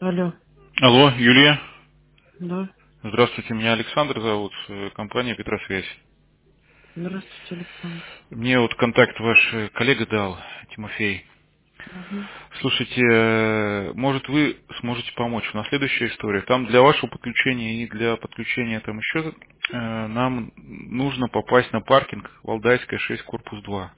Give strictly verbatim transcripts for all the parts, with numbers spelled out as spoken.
Алло. Алло, Юлия. Да. Здравствуйте, меня Александр зовут, э, компания Петросвязь. Здравствуйте, Александр. Мне вот контакт ваш э, коллега дал, Тимофей. Угу. Слушайте, э, может вы сможете помочь? У нас следующая история. Там для вашего подключения и для подключения там еще э, нам нужно попасть на паркинг Валдайская шесть, корпус два.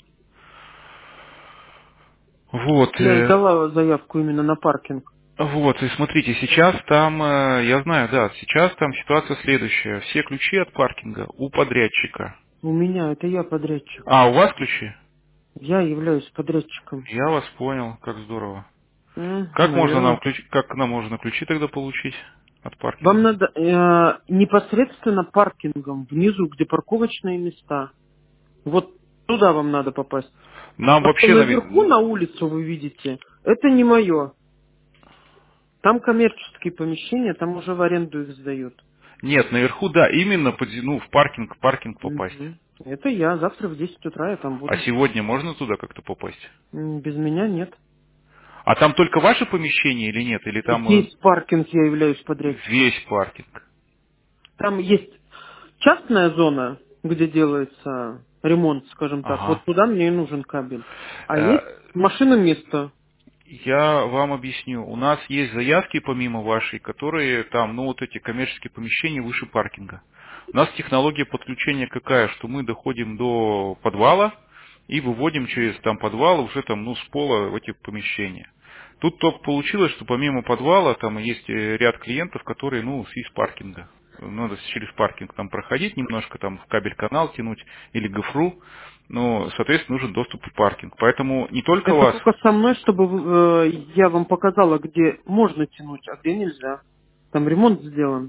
Вот, Я и э, дала заявку именно на паркинг. вот, и смотрите, сейчас там, э, я знаю, да, сейчас там ситуация следующая. Все ключи от паркинга у подрядчика. У меня, это я подрядчик. А, у вас ключи? Я являюсь подрядчиком. Я вас понял, как здорово. Как можно нам Наверное. ключи, как нам можно ключи тогда получить от Вам паркинга? надо э, непосредственно паркингом, внизу, где парковочные места. Вот туда вам надо попасть. Нам То, что вообще, наверху нави- на улицу вы видите, это не мое. Там коммерческие помещения, там уже в аренду их сдают. нет, наверху, да, именно под, ну, в паркинг, в паркинг попасть. Мгм. Это я. Завтра в десять утра я там А буду. сегодня можно туда как-то попасть? М, Без меня нет. А там только ваше помещение или нет? Или там э, Весь паркинг я являюсь подрядчиком. весь паркинг? Там есть частная зона, где делается ремонт, скажем так. Ага. Вот туда мне и нужен кабель. А есть Э, машина место. Я вам объясню. У нас есть заявки помимо вашей, которые там, ну вот эти коммерческие помещения выше паркинга. У нас технология подключения какая, что мы доходим до подвала и выводим через там подвал уже там, ну, с пола в эти помещения. Тут только получилось, что помимо подвала там есть э, ряд клиентов, которые, ну, из паркинга. Надо через паркинг там проходить, немножко там в кабель-канал тянуть или гофру. Ну, соответственно, нужен доступ в паркинг. Поэтому не только Это вас. только со мной, чтобы э, я вам показала, где можно тянуть, а где нельзя. Там ремонт сделан.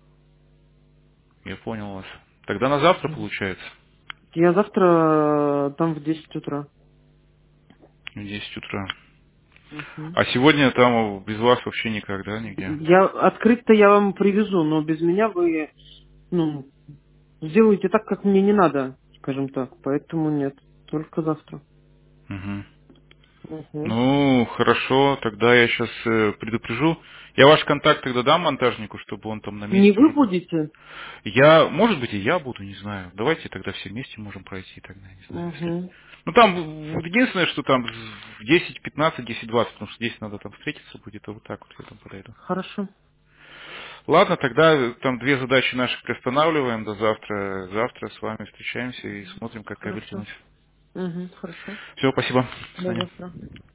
Я понял вас. Тогда на завтра получается. Я завтра э, там в десять утра. В десять утра. Мгм. А сегодня там без вас вообще никак, да, нигде? Я открыть-то я вам привезу, но без меня вы ну, сделайте так, как мне не надо, скажем так. Поэтому нет. Только завтра. Угу. Мгм. Ну, хорошо, тогда я сейчас предупрежу. Я ваш контакт тогда дам монтажнику, чтобы он там на Не месте вы уже... будете? Я, может быть, и я буду, не знаю. Давайте тогда все вместе можем пройти тогда, не знаю, если... Угу. Ну, там, в- единственное, что там в десять пятнадцать, десять двадцать, потому что здесь надо там встретиться будет, а вот так вот я там подойду. Хорошо. Ладно, тогда э, там две задачи наши приостанавливаем до завтра. Завтра с вами встречаемся и смотрим, как кабель Хорошо. тянуть. Угу. Хорошо. Все, спасибо. До До свидания. завтра.